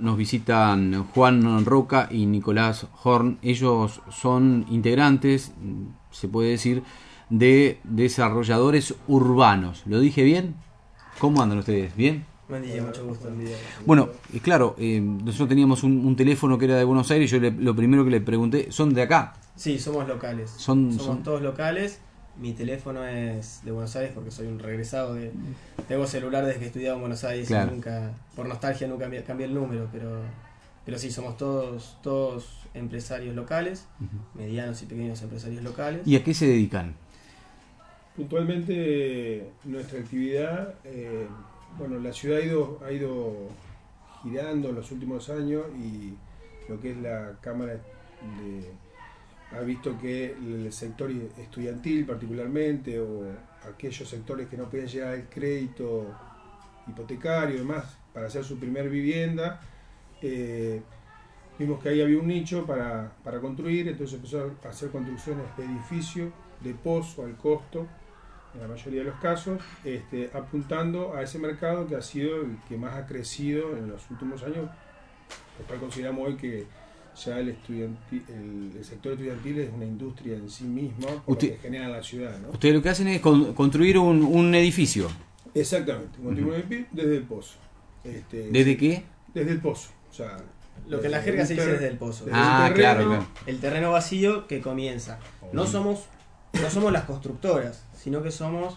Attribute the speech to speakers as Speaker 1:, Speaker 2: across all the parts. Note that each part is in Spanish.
Speaker 1: nos visitan Juan Roca y Nicolás Horn. Ellos son integrantes, se puede decir, de desarrolladores urbanos. ¿Lo dije bien? ¿Cómo andan ustedes? ¿Bien?
Speaker 2: Buen día, mucho gusto.
Speaker 1: Bueno, claro, nosotros teníamos un teléfono que era de Buenos Aires. Yo lo primero que le pregunté, ¿son de acá?
Speaker 2: Sí, somos locales. Somos todos locales. Mi teléfono es de Buenos Aires porque soy un regresado tengo celular desde que estudiaba en Buenos Aires, claro. Y nunca, por nostalgia, nunca cambié el número, pero sí, somos todos empresarios locales, medianos y pequeños empresarios locales.
Speaker 1: ¿Y a qué se dedican?
Speaker 3: Puntualmente nuestra actividad, la ciudad ha ido girando en los últimos años, y lo que es la Cámara ha visto que el sector estudiantil particularmente, o aquellos sectores que no pueden llegar al crédito hipotecario y demás para hacer su primer vivienda, vimos que ahí había un nicho para construir. Entonces empezó a hacer construcciones de edificios de pozo al costo, en la mayoría de los casos, apuntando a ese mercado que ha sido el que más ha crecido en los últimos años, lo cual consideramos hoy que ya el sector estudiantil es una industria en sí misma, por lo que genera la ciudad, ¿no?
Speaker 1: Ustedes lo que hacen es construir un edificio.
Speaker 3: Exactamente, construir un edificio desde el pozo.
Speaker 1: ¿Desde qué?
Speaker 3: Desde el pozo. O sea,
Speaker 2: lo que en la jerga se dice desde el pozo.
Speaker 1: Claro.
Speaker 2: El terreno vacío que comienza. No somos las constructoras, sino que somos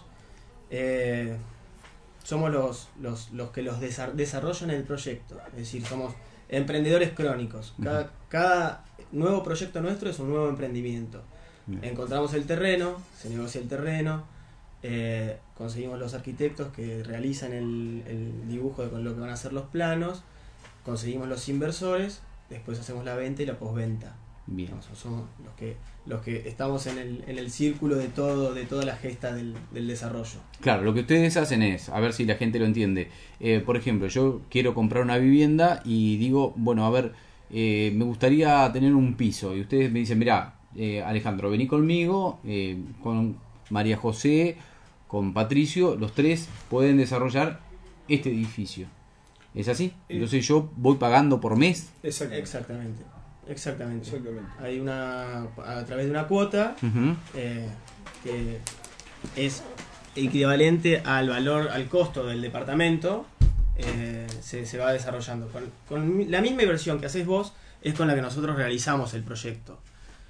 Speaker 2: los que los desarrollan el proyecto. Es decir, somos emprendedores crónicos. Cada nuevo proyecto nuestro es un nuevo emprendimiento. Encontramos el terreno, se negocia el terreno, conseguimos los arquitectos que realizan el dibujo con lo que van a ser los planos, conseguimos los inversores, después hacemos la venta y la postventa.
Speaker 1: Bien.
Speaker 2: Somos los que estamos en el círculo de toda la gesta del desarrollo.
Speaker 1: Claro, lo que ustedes hacen es, a ver si la gente lo entiende. Por ejemplo, yo quiero comprar una vivienda y digo, bueno, a ver, me gustaría tener un piso. Y ustedes me dicen, mirá, Alejandro, vení conmigo, con María José, con Patricio, los tres pueden desarrollar este edificio. ¿Es así? Entonces yo voy pagando por mes.
Speaker 2: Exactamente. Hay a través de una cuota que es equivalente al costo del departamento, se va desarrollando. Con la misma inversión que haces vos es con la que nosotros realizamos el proyecto.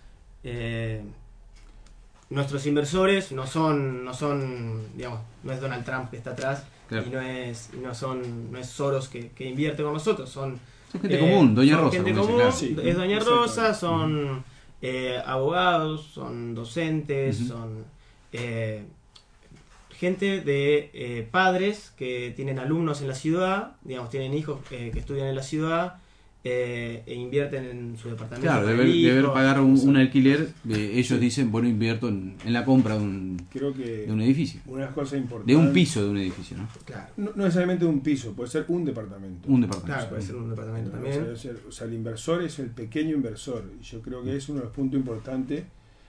Speaker 2: Nuestros inversores no es Donald Trump que está atrás, claro. y no es Soros que invierte con nosotros, son
Speaker 1: gente común, Doña Rosa.
Speaker 2: Gente común, claro. Sí, es Doña Rosa, son abogados, son docentes, son gente de padres que tienen alumnos en la ciudad, tienen hijos que estudian en la ciudad e invierten en su departamento.
Speaker 1: Claro, deber pagar un alquiler, ellos dicen, bueno, invierto en la compra de un edificio.
Speaker 3: Una cosa importante.
Speaker 1: De un piso de un edificio, ¿no?
Speaker 3: Claro. No necesariamente de un piso, puede ser un departamento.
Speaker 1: Un departamento.
Speaker 2: Claro, puede ser un departamento también.
Speaker 3: O sea, el inversor es el pequeño inversor. Y yo creo que es uno de los puntos importantes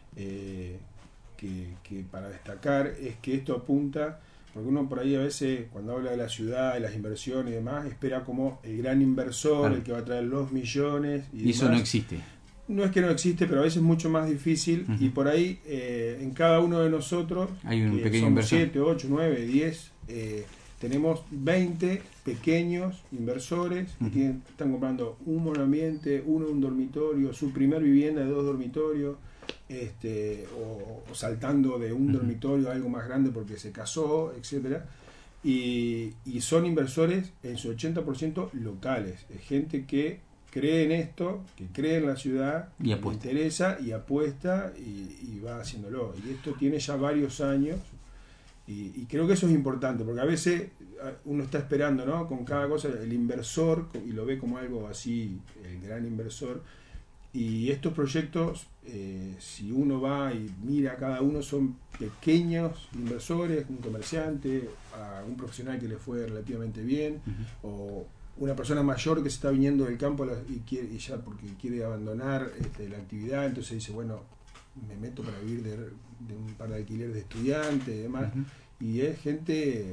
Speaker 3: que para destacar es que esto apunta. Porque uno por ahí a veces, cuando habla de la ciudad, de las inversiones y demás, espera como el gran inversor, claro, el que va a traer los millones.
Speaker 1: Y eso no existe.
Speaker 3: No es que no existe, pero a veces es mucho más difícil. Y por ahí, en cada uno de nosotros,
Speaker 1: hay un pequeño
Speaker 3: somos
Speaker 1: inversor.
Speaker 3: 7, 8, 9, 10, tenemos 20 pequeños inversores que están comprando un monoambiente, un dormitorio, su primer vivienda de 2 dormitorios. O saltando de un dormitorio a algo más grande porque se casó, etcétera, y son inversores en su 80% locales, es gente que cree en esto, que cree en la ciudad,
Speaker 1: y
Speaker 3: le interesa y apuesta y va haciéndolo, y esto tiene ya varios años, y creo que eso es importante porque a veces uno está esperando, ¿no?, con cada cosa el inversor y lo ve como algo así, el gran inversor. Y estos proyectos, si uno va y mira cada uno, son pequeños inversores, un comerciante, a un profesional que le fue relativamente bien, o una persona mayor que se está viniendo del campo y ya porque quiere abandonar la actividad, entonces dice, bueno, me meto para vivir de un par de alquileres de estudiantes y demás. Y es gente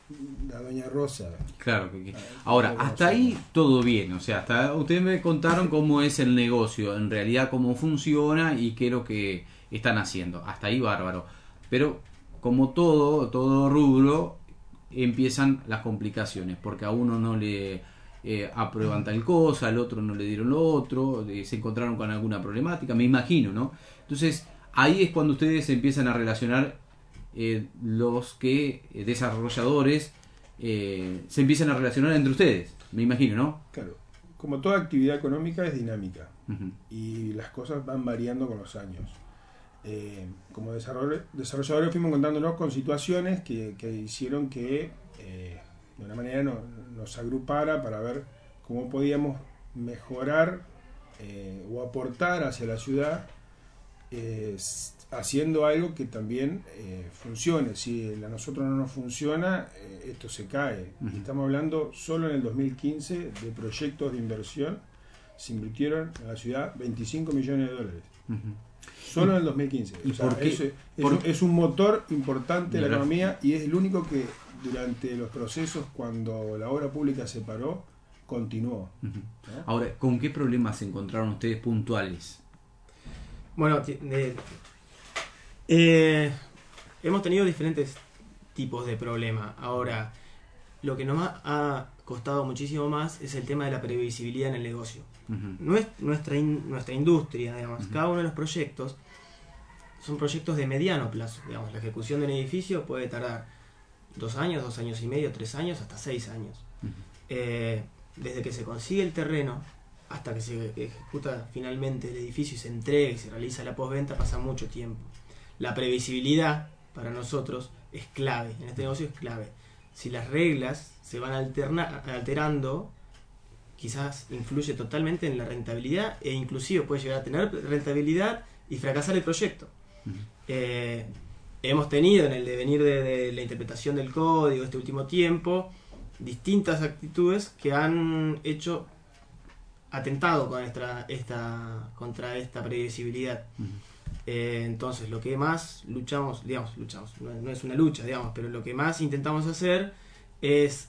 Speaker 3: la doña Rosa.
Speaker 1: Claro. Ahora, hasta ahí todo bien, o sea, hasta ustedes me contaron cómo es el negocio, en realidad cómo funciona y qué es lo que están haciendo. Hasta ahí bárbaro. Pero como todo rubro, empiezan las complicaciones, porque a uno no le aprueban tal cosa, al otro no le dieron lo otro, se encontraron con alguna problemática, me imagino, ¿no? Entonces, ahí es cuando ustedes empiezan a relacionar los que desarrolladores se empiezan a relacionar entre ustedes, me imagino, ¿no?
Speaker 3: Claro, como toda actividad económica es dinámica
Speaker 1: Uh-huh.
Speaker 3: y las cosas van variando con los años. Como desarrolladores fuimos encontrándonos con situaciones que hicieron que de una manera nos agrupara para ver cómo podíamos mejorar o aportar hacia la ciudad haciendo algo que también funcione. Si a nosotros no nos funciona, esto se cae.
Speaker 1: Uh-huh.
Speaker 3: Y estamos hablando solo en el 2015 de proyectos de inversión. Se invirtieron en la ciudad 25 millones de dólares.
Speaker 1: Uh-huh.
Speaker 3: Solo en el 2015.
Speaker 1: ¿Y
Speaker 3: o sea,
Speaker 1: por qué?
Speaker 3: Es un motor importante de la
Speaker 1: Claro.
Speaker 3: economía y es el único que durante los procesos, cuando la obra pública se paró, continuó.
Speaker 1: Uh-huh.
Speaker 3: ¿No?
Speaker 1: Ahora, ¿con qué problemas se encontraron ustedes puntuales?
Speaker 2: Bueno, hemos tenido diferentes tipos de problemas. Ahora, lo que nos ha costado muchísimo más es el tema de la previsibilidad en el negocio.
Speaker 1: Uh-huh.
Speaker 2: Nuestra industria, digamos,
Speaker 1: Uh-huh.
Speaker 2: cada uno de los proyectos son proyectos de mediano plazo. Digamos, la ejecución de un edificio puede tardar 2 años, 2 años y medio, 3 años, hasta 6 años.
Speaker 1: Uh-huh.
Speaker 2: Desde que se consigue el terreno hasta que se ejecuta finalmente el edificio y se entrega y se realiza la postventa pasa mucho tiempo. La previsibilidad para nosotros es clave, en este negocio es clave. Si las reglas se van alterando, quizás influye totalmente en la rentabilidad e inclusive puede llegar a tener rentabilidad y fracasar el proyecto.
Speaker 1: Uh-huh.
Speaker 2: Hemos tenido en el devenir de la interpretación del código este último tiempo distintas actitudes que han hecho atentado contra esta previsibilidad.
Speaker 1: Uh-huh.
Speaker 2: Entonces lo que más luchamos, no es una lucha, pero lo que más intentamos hacer es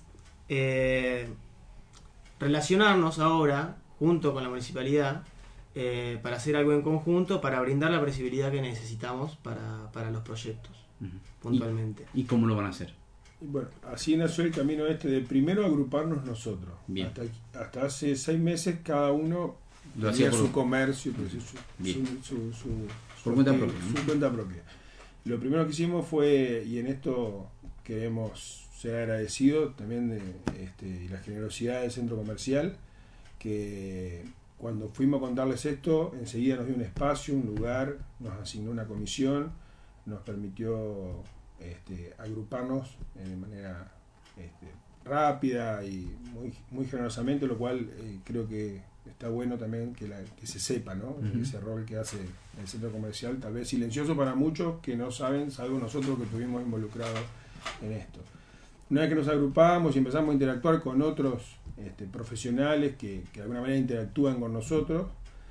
Speaker 2: relacionarnos ahora junto con la municipalidad para hacer algo en conjunto, para brindar la previsibilidad que necesitamos para los proyectos,
Speaker 1: Uh-huh.
Speaker 2: puntualmente.
Speaker 1: ¿Y cómo lo van a hacer?
Speaker 3: Y bueno, así nació el camino de primero agruparnos nosotros.
Speaker 1: Bien.
Speaker 3: Hasta hace 6 meses cada uno
Speaker 1: Lo hacía
Speaker 3: tenía
Speaker 1: por-
Speaker 3: su comercio,
Speaker 1: Bien.
Speaker 3: su
Speaker 1: Por cuenta propia, ¿no?
Speaker 3: su cuenta propia. Lo primero que hicimos fue, y en esto queremos ser agradecidos también de la generosidad del centro comercial, que cuando fuimos a contarles esto, enseguida nos dio un espacio, un lugar, nos asignó una comisión, nos permitió agruparnos de manera rápida y muy generosamente, lo cual creo que está bueno también que se sepa, ¿no?
Speaker 1: Uh-huh.
Speaker 3: Ese rol que hace el centro comercial, tal vez silencioso para muchos que no saben, salvo nosotros que estuvimos involucrados en esto. Una vez que nos agrupamos y empezamos a interactuar con otros profesionales que de alguna manera interactúan con nosotros,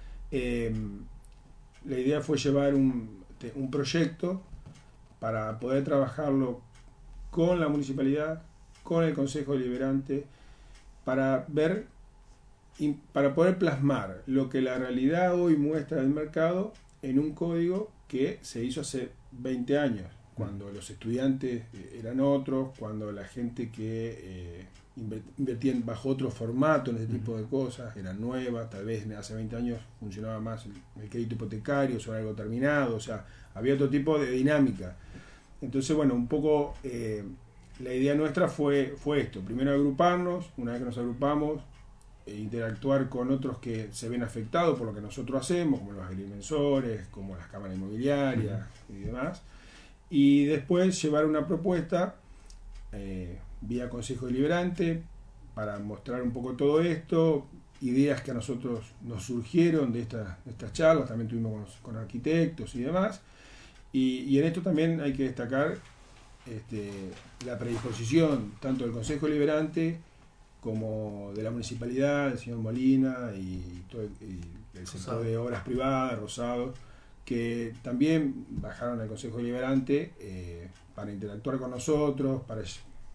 Speaker 3: la idea fue llevar un proyecto para poder trabajarlo con la municipalidad, con el Consejo Deliberante, para ver y para poder plasmar lo que la realidad hoy muestra del mercado en un código que se hizo hace 20 años, cuando los estudiantes eran otros, cuando la gente que invertía bajo otro formato en ese tipo de cosas eran nuevas, tal vez hace 20 años funcionaba más el crédito hipotecario sobre algo terminado, o sea, había otro tipo de dinámica. Entonces, bueno, un poco la idea nuestra fue esto, primero agruparnos, una vez que nos agrupamos, interactuar con otros que se ven afectados por lo que nosotros hacemos, como los agrimensores, como las cámaras inmobiliarias y demás, y después llevar una propuesta vía Consejo Deliberante para mostrar un poco todo esto, ideas que a nosotros nos surgieron de estas charlas, también tuvimos con arquitectos y demás, y en esto también hay que destacar la predisposición tanto del Consejo Deliberante como de la municipalidad, el señor Molina y el sector de obras privadas, Rosado, que también bajaron al Consejo Deliberante para interactuar con nosotros, para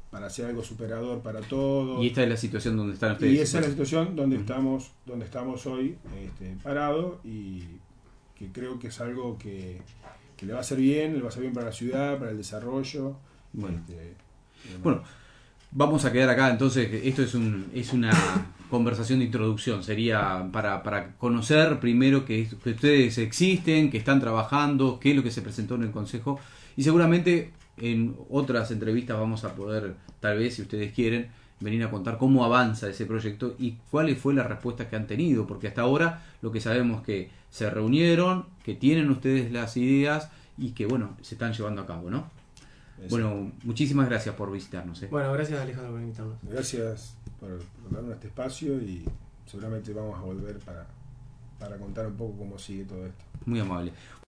Speaker 3: para hacer algo superador para todos.
Speaker 1: Y esta es la situación donde están ustedes.
Speaker 3: Y esa es la situación donde estamos hoy, parados, y que creo que es algo que le va a hacer bien, le va a hacer bien para la ciudad, para el desarrollo.
Speaker 1: Bueno, bueno, vamos a quedar acá. Entonces, esto es una conversación de introducción. Sería para conocer primero que ustedes existen, que están trabajando, qué es lo que se presentó en el Consejo. Y seguramente en otras entrevistas vamos a poder, tal vez, si ustedes quieren, venir a contar cómo avanza ese proyecto y cuáles fue las respuestas que han tenido. Porque hasta ahora lo que sabemos es que se reunieron, que tienen ustedes las ideas y que, bueno, se están llevando a cabo, ¿no? Bueno, muchísimas gracias por visitarnos.
Speaker 2: Bueno, gracias Alejandro por invitarnos.
Speaker 3: Gracias por darnos este espacio y seguramente vamos a volver para contar un poco cómo sigue todo esto.
Speaker 1: Muy amable.